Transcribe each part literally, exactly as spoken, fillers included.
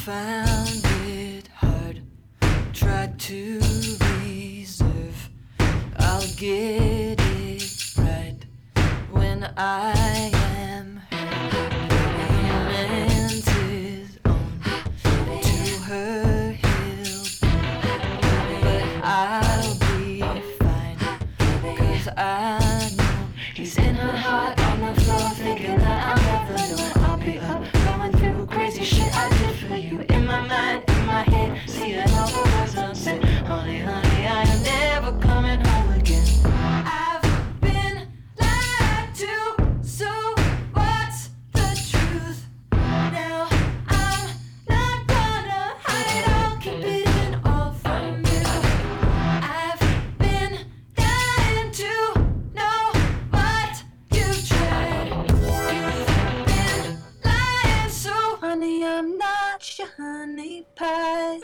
found it hard. Tried to reserve. I'll get it right when I am hurt. He meant his own to her hill, but I'll be fine, 'cause I know he's in her heart on the floor, thinking that I'll never know. I'll be up, going through crazy shit I did for you. In my mind, in my head, seeing all the words unsaid. Honey, honey, I am never coming home again. I've been lied to, so what's the truth? Now I'm not gonna hide it, I'll keep it in all from you. I've been dying to know what you've tried. You've been lying, so honey, I'm not your honey pie.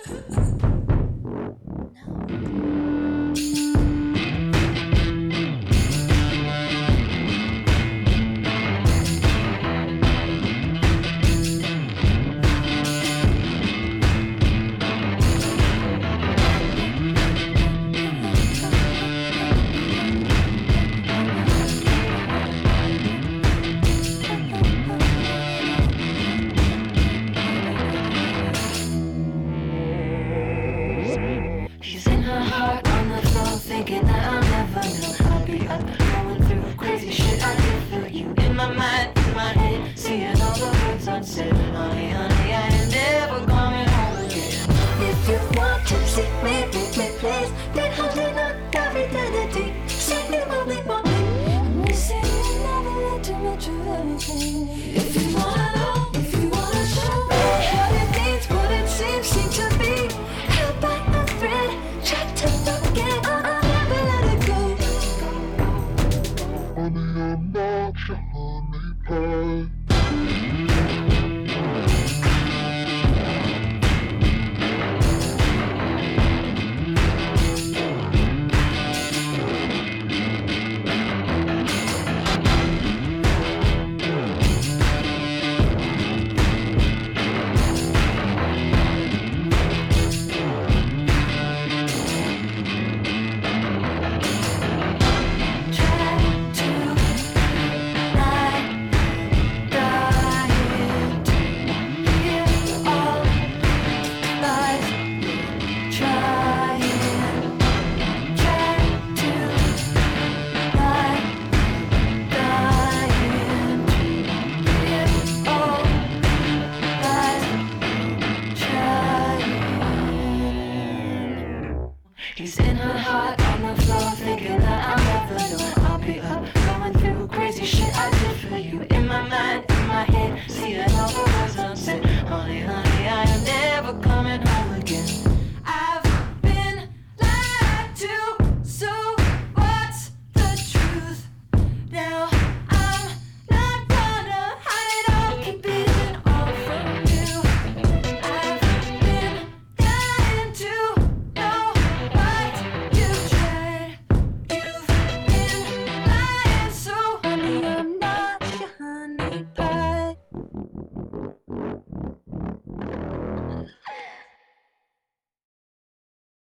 He's in her heart on the floor, thinking that I'll never know. I'll be up, going through crazy shit I did for you. In my mind, in my head, seeing all the words unsaid. Honey, honey, I ain't never coming home again. If you want to see me, make me please. Then holding on every eternity. Say me what we want. We say we never let too much of everything. If you wanna know, if you wanna show me what it means, what it seems, seems to be. Held by a thread, try to forget. I'll never let it go. Honey, I'm not your honey pie.